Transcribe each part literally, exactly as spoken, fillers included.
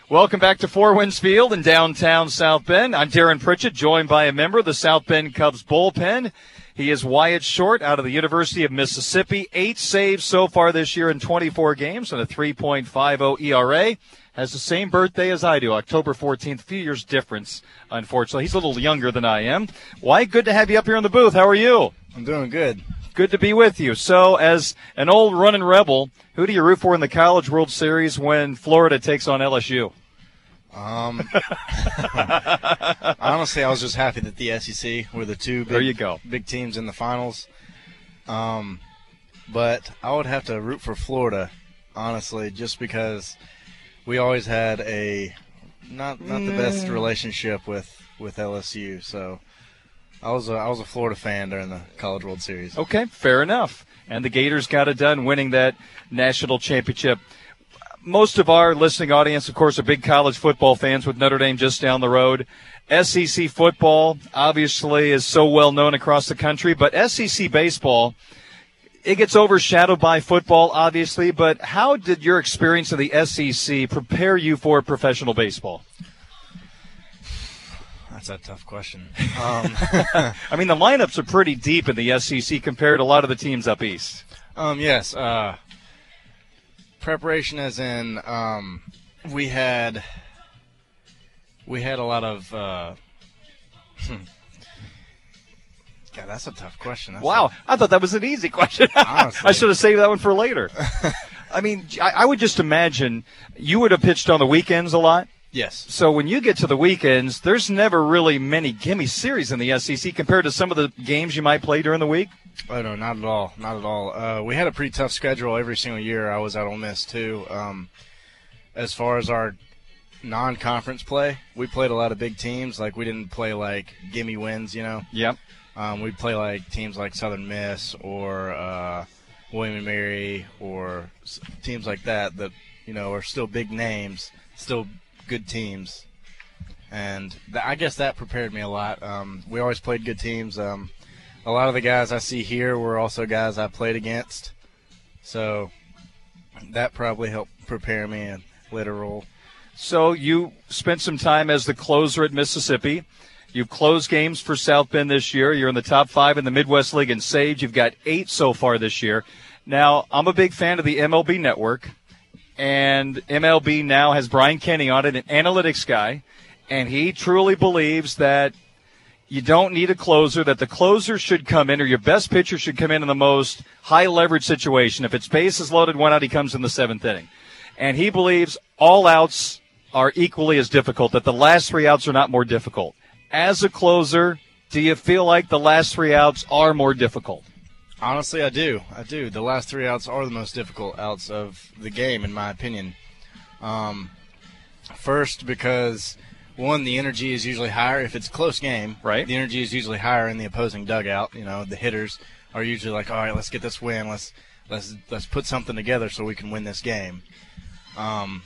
Welcome back to Four Winds Field in downtown South Bend. I'm Darren Pritchett, joined by a member of the South Bend Cubs bullpen. He is Wyatt Short out of the University of Mississippi. Eight saves so far this year in twenty-four games and a three point five oh E R A. Has the same birthday as I do, October fourteenth. A few years difference, unfortunately. He's a little younger than I am. Wyatt, good to have you up here in the booth. How are you? I'm doing good. Good to be with you. So, as an old running Rebel, who do you root for in the College World Series when Florida takes on L S U? Um, honestly, I was just happy that the S E C were the two big, there you go. big teams in the finals. Um, but I would have to root for Florida, honestly, just because we always had a not not the best relationship with, with L S U. So I was a, I was a Florida fan during the College World Series. Okay, fair enough. And the Gators got it done, winning that national championship. Most of our listening audience, of course, are big college football fans with Notre Dame just down the road. S E C football, obviously, is so well known across the country, but S E C baseball, it gets overshadowed by football, obviously, but how did your experience of the S E C prepare you for professional baseball? That's a tough question. Um, I mean, the lineups are pretty deep in the S E C compared to a lot of the teams up east. Um, yes, uh, preparation as in um, we had we had a lot of uh, God, that's a tough question. That's wow, a, I thought that was an easy question. I should have saved that one for later. I mean, I, I would just imagine you would have pitched on the weekends a lot. Yes. So when you get to the weekends, there's never really many gimme series in the S E C compared to some of the games you might play during the week. Oh, no, not at all. Not at all. Uh, we had a pretty tough schedule every single year. I was at Ole Miss, too. Um, as far as our non-conference play, we played a lot of big teams. Like, we didn't play, like, gimme wins, you know? Yep. Um, we'd play, like, teams like Southern Miss or uh, William and Mary or teams like that that, you know, are still big names, still good teams. And th- I guess that prepared me a lot. Um, we always played good teams. Um A lot of the guys I see here were also guys I played against. So that probably helped prepare me in later role. So you spent some time as the closer at Mississippi. You've closed games for South Bend this year. You're in the top five in the Midwest League in saves. You've got eight so far this year. Now, I'm a big fan of the M L B Network, and M L B now has Brian Kenny on it, an analytics guy, and he truly believes that you don't need a closer, that the closer should come in, or your best pitcher should come in in the most high-leverage situation. If it's bases loaded, one out, he comes in the seventh inning. And he believes all outs are equally as difficult, that the last three outs are not more difficult. As a closer, do you feel like the last three outs are more difficult? Honestly, I do. I do. The last three outs are the most difficult outs of the game, in my opinion. Um, first, because one, the energy is usually higher. If it's a close game, right, the energy is usually higher in the opposing dugout. You know, the hitters are usually like, all right, let's get this win. Let's let's let's put something together so we can win this game. Um,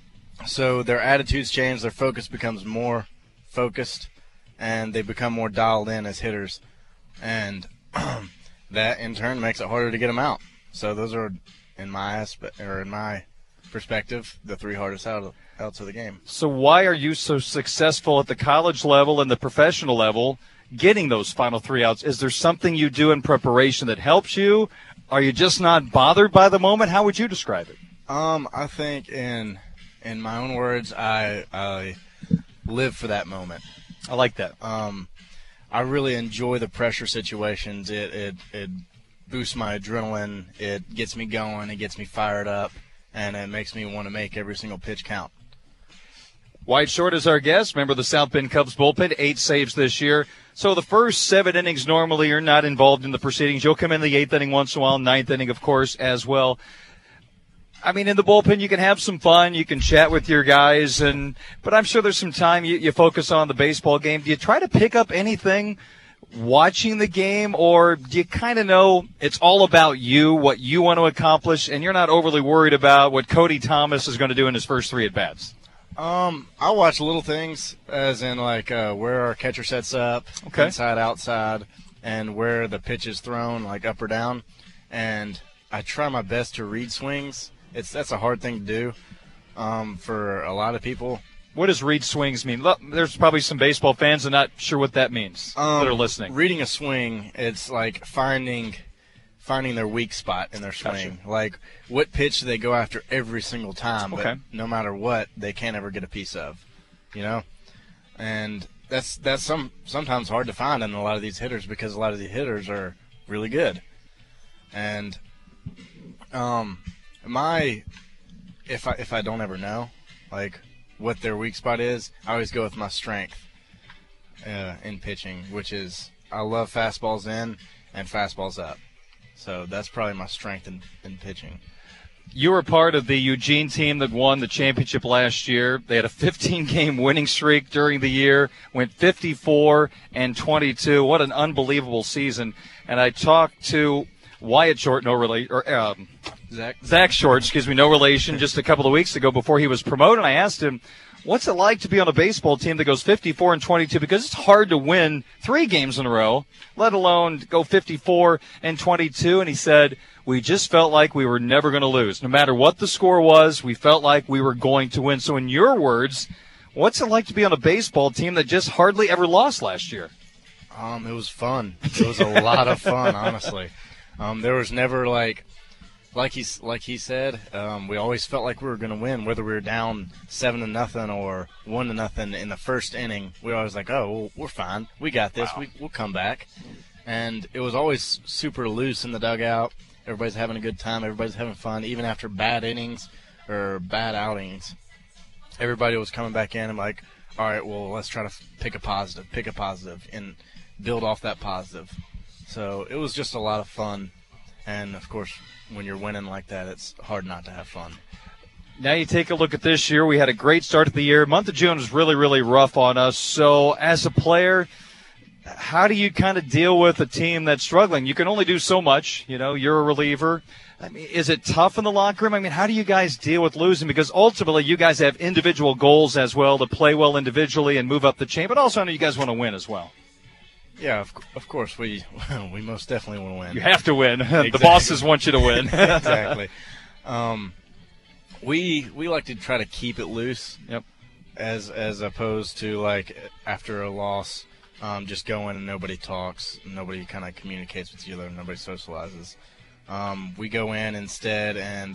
so their attitudes change. Their focus becomes more focused, and they become more dialed in as hitters. And that, in turn, makes it harder to get them out. So those are, in my aspect, or in my perspective, the three hardest out of outs of the game. So why are you so successful at the college level and the professional level getting those final three outs? Is there something you do in preparation that helps you? Are you just not bothered by the moment? How would you describe it? Um, I think in in my own words, I I live for that moment. I like that. Um, I really enjoy the pressure situations. It it it boosts my adrenaline. It gets me going. It gets me fired up, and it makes me want to make every single pitch count. Wyatt Short is our guest, member of the South Bend Cubs bullpen, eight saves this year. So the first seven innings normally are not involved in the proceedings. You'll come in the eighth inning once in a while, ninth inning, of course, as well. I mean, in the bullpen, you can have some fun. You can chat with your guys, and but I'm sure there's some time you, you focus on the baseball game. Do you try to pick up anything watching the game, or do you kind of know it's all about you, what you want to accomplish, and you're not overly worried about what Cody Thomas is going to do in his first three at-bats? Um, I watch little things, as in like uh, where our catcher sets up, okay, inside, outside, and where the pitch is thrown, like up or down. And I try my best to read swings. It's that's a hard thing to do, Um, for a lot of people, what does read swings mean? Look, there's probably some baseball fans that are not sure what that means um, that are listening. Reading a swing, it's like finding finding their weak spot in their swing. Gotcha. Like, what pitch do they go after every single time, Okay. but no matter what, they can't ever get a piece of, you know? And that's that's some sometimes hard to find in a lot of these hitters because a lot of these hitters are really good. And um, my if I if I don't ever know, like, what their weak spot is, I always go with my strength uh, in pitching, which is I love fastballs in and fastballs up. So that's probably my strength in, in pitching. You were part of the Eugene team that won the championship last year. They had a fifteen-game winning streak during the year, went fifty-four and twenty-two. What an unbelievable season. And I talked to Wyatt Short, no relation, or um, Zach? Zach Short, excuse me, no relation, just a couple of weeks ago before he was promoted. I asked him, what's it like to be on a baseball team that goes fifty-four and twenty-two? Because it's hard to win three games in a row, let alone go fifty-four and twenty-two. And he said, we just felt like we were never going to lose. No matter what the score was, we felt like we were going to win. So in your words, what's it like to be on a baseball team that just hardly ever lost last year? Um, it was fun. It was a lot of fun, honestly. Um, there was never like, like he like he said, um, we always felt like we were going to win, whether we were down seven to nothing or one to nothing in the first inning. We were always like, oh, well, we're fine. We got this. Wow. We, we'll come back. And it was always super loose in the dugout. Everybody's having a good time. Everybody's having fun, even after bad innings or bad outings. Everybody was coming back in and like, all right, well, let's try to f- pick a positive, pick a positive, and build off that positive. So it was just a lot of fun. And, of course, when you're winning like that, it's hard not to have fun. Now you take a look at this year. We had a great start of the year. Month of June was really, really rough on us. So as a player, how do you kind of deal with a team that's struggling? You can only do so much. You know, you're a reliever. I mean, is it tough in the locker room? I mean, how do you guys deal with losing? Because ultimately you guys have individual goals as well to play well individually and move up the chain. But also I know you guys want to win as well. Yeah, of, of course, we we most definitely want to win. You have to win. Exactly. The bosses want you to win. Exactly. Um, we we like to try to keep it loose. Yep. As as opposed to like after a loss, um, just go in and nobody talks, nobody kind of communicates with each other, nobody socializes. Um, we go in instead and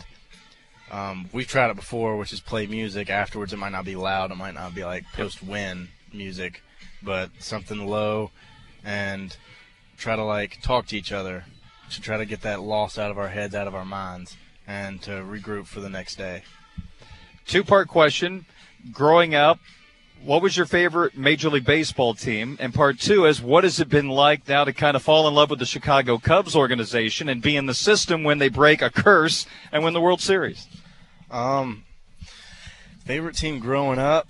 um, we've tried it before, which is play music. Afterwards, it might not be loud, it might not be like post-win music, but something low. And try to, like, talk to each other to try to get that loss out of our heads, out of our minds, and to regroup for the next day. Two-part question. Growing up, what was your favorite Major League Baseball team? And part two is, what has it been like now to kind of fall in love with the Chicago Cubs organization and be in the system when they break a curse and win the World Series? Um, favorite team growing up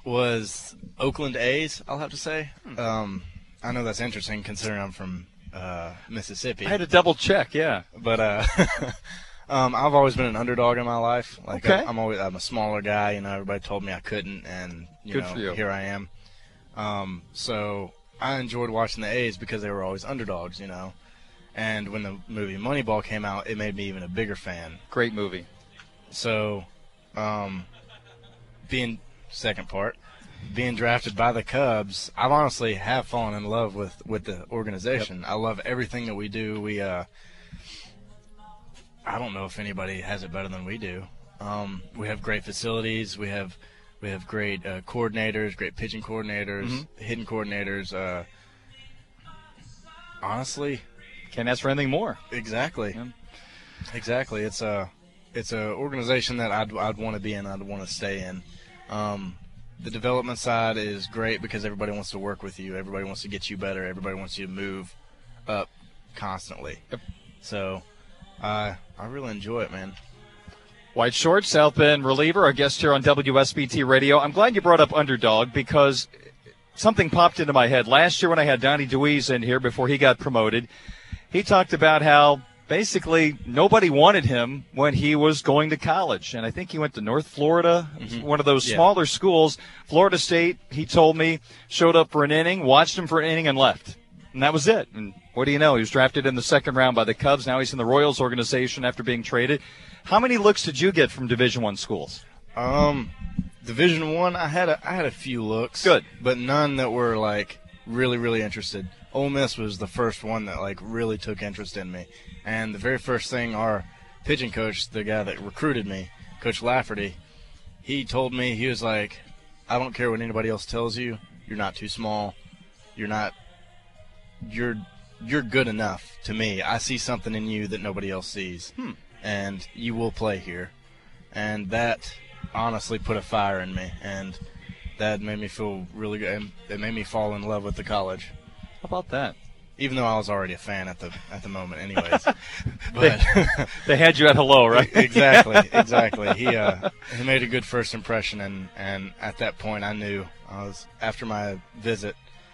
was Oakland A's, I'll have to say. Um I know that's interesting considering I'm from uh, Mississippi. I had to double check, yeah. But uh, um, I've always been an underdog in my life. Like okay. I'm, I'm always I'm a smaller guy. You know, everybody told me I couldn't, and you Good know, for you. Here I am. Um, so I enjoyed watching the A's because they were always underdogs. You know, and when the movie Moneyball came out, it made me even a bigger fan. Great movie. So, um, being second part. Being drafted by the Cubs, I've honestly have fallen in love with, with the organization. Yep. I love everything that we do. We, uh, I don't know if anybody has it better than we do. Um, we have great facilities. We have, we have great uh, coordinators, great pitching coordinators, mm-hmm. hitting coordinators. Uh, honestly, can't ask for anything more. Exactly, yeah. exactly. It's a, it's a organization that I'd, I'd want to be in. I'd want to stay in. Um, The development side is great because everybody wants to work with you. Everybody wants to get you better. Everybody wants you to move up constantly. Yep. So uh, I really enjoy it, man. Wyatt Short, South Bend reliever, our guest here on W S B T Radio. I'm glad you brought up underdog because something popped into my head. Last year when I had Donnie DeWeese in here before he got promoted, he talked about how basically nobody wanted him when he was going to college. And I think he went to North Florida, mm-hmm. one of those yeah. smaller schools. Florida State, he told me, showed up for an inning, watched him for an inning, and left. And that was it. And what do you know? He was drafted in the second round by the Cubs. Now he's in the Royals organization after being traded. How many looks did you get from Division I schools? Um, Division One, I had a I had a few looks. Good. But none that were like really really interested. Ole Miss was the first one that like really took interest in me, and the very first thing our pitching coach, the guy that recruited me, Coach Lafferty, he told me, he was like, I don't care what anybody else tells you, you're not too small, you're not, you're you're good enough to me. I see something in you that nobody else sees, Hmm. and you will play here. And that honestly put a fire in me, and that made me feel really good. And it made me fall in love with the college. How about that? Even though I was already a fan at the at the moment, anyways. They, But they had you at hello, right? exactly, exactly. He uh, he made a good first impression, and, and at that point, I knew I was after my visit.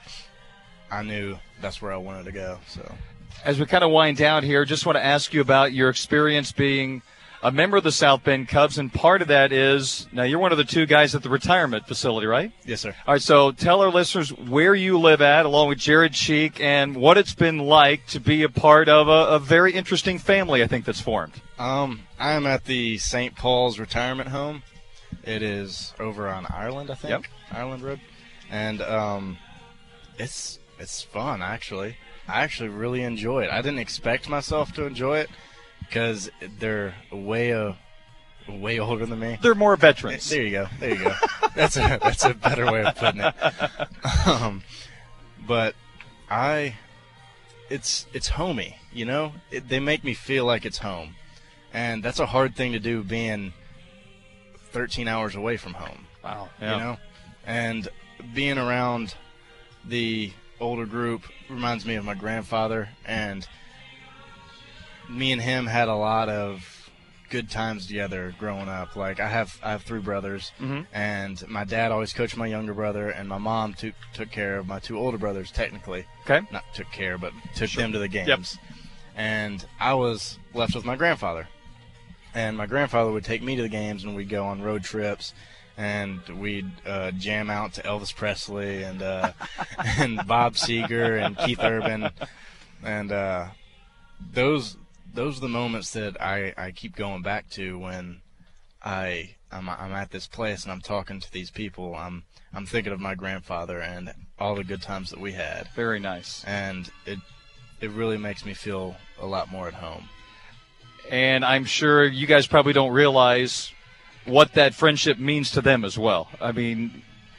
I knew that's where I wanted to go. So, As we kind of wind down here, just want to ask you about your experience being a member of the South Bend Cubs, and part of that is, now you're one of the two guys at the retirement facility, right? yes, sir. All right, so tell our listeners where you live at, along with Jared Cheek, and what it's been like to be a part of a, a very interesting family, I think, that's formed. Um, I am at the Saint Paul's retirement home. It is over on Ireland, I think. Yep. Ireland Road, and um, it's it's fun actually. I actually really enjoy it. I didn't expect myself to enjoy it because they're way uh, way older than me. They're more veterans. There you go. There you go. That's a that's a better way of putting it. Um, but I, it's it's homey. You know, it, they make me feel like it's home, and that's a hard thing to do, being thirteen hours away from home. Wow. You know, and being around the older group reminds me of my grandfather, and me and him had a lot of good times together growing up. Like I have I have three brothers, Mhm. and my dad always coached my younger brother, and my mom took took care of my two older brothers. Technically, Okay. not took care, but took them to the games. Yep. And I was left with my grandfather, and my grandfather would take me to the games, and we'd go on road trips, and we'd uh, jam out to Elvis Presley and uh, and Bob Seger and Keith Urban, and uh, those those are the moments that I, I keep going back to when I I'm, I'm at this place and I'm talking to these people. I'm I'm thinking of my grandfather and all the good times that we had, Very nice. and it it really makes me feel a lot more at home. And I'm sure you guys probably don't realize what that friendship means to them as well. I mean,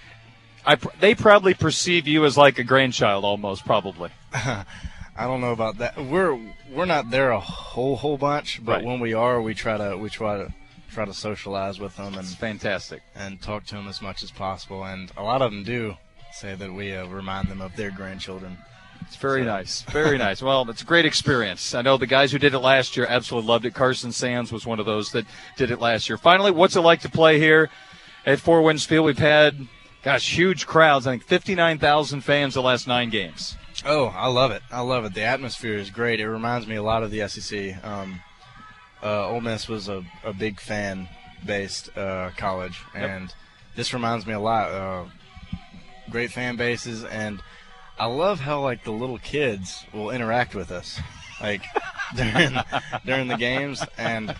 I, they probably perceive you as like a grandchild almost, probably. I don't know about that. We're we're not there a whole whole bunch, but Right. when we are, we try to we try to try to socialize with them and It's fantastic. and talk to them as much as possible. And a lot of them do say that we uh, remind them of their grandchildren. It's very So- nice. Very nice. Well, it's a great experience. I know the guys who did it last year absolutely loved it. Carson Sands was one of those that did it last year. Finally, what's it like to play here at Four Winds Field? We've had, gosh, huge crowds. I think fifty-nine thousand fans the last nine games. Oh, I love it. I love it. The atmosphere is great. It reminds me a lot of the S E C. Um, uh, Ole Miss was a, a big fan-based uh, college, Yep. and this reminds me a lot. Uh, great fan bases, and I love how like the little kids will interact with us, like during during the games, and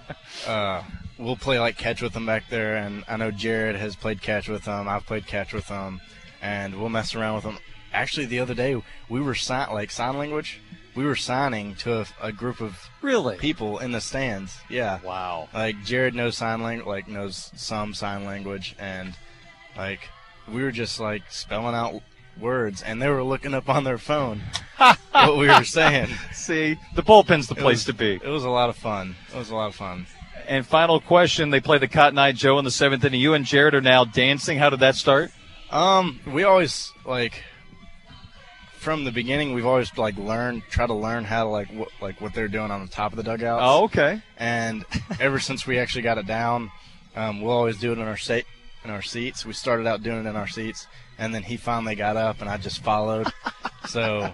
uh, we'll play like catch with them back there. And I know Jared has played catch with them. I've played catch with them, and we'll mess around with them. Actually, the other day we were sign like sign language. We were signing to a, a group of Really? people in the stands. Yeah, Wow. like Jared knows sign language, like knows some sign language, and like we were just like spelling out words, and they were looking up on their phone what we were saying. See, the bullpen's the It place was- to be. It was a lot of fun. It was a lot of fun. And final question, they play the Cotton Eye Joe in the seventh inning. You and Jared are now dancing. How did that start? Um, we always like from the beginning. We've always like learned, try to learn how to like what like what they're doing on the top of the dugouts. Oh, okay. And ever since we actually got it down, um, we'll always do it in our se- in our seats. We started out doing it in our seats, and then he finally got up, and I just followed. So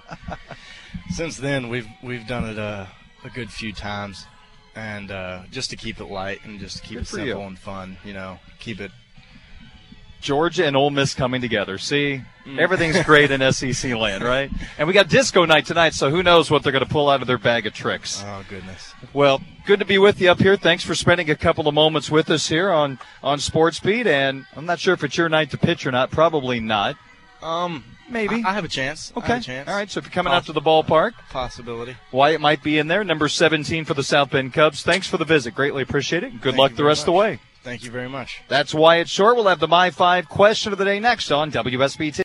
since then, we've we've done it a, a good few times, and uh, just to keep it light and just to keep Good it for simple you. and fun, you know, keep it Georgia and Ole Miss coming together. See, mm. everything's great in S E C land, right? And we got disco night tonight, so who knows what they're going to pull out of their bag of tricks. Oh, goodness. Well, good to be with you up here. Thanks for spending a couple of moments with us here on, on Sports Beat. And I'm not sure if it's your night to pitch or not. Probably not. Um, Maybe. I, I have a chance. Okay. I have a chance. All right, so if you're coming Poss- out to the ballpark. Possibility. Wyatt might be in there, number seventeen for the South Bend Cubs. Thanks for the visit. Greatly appreciate it. Good Thank luck the rest much. of the way. Thank you very much. That's Wyatt Short. We'll have the My Five question of the day next on W S B T.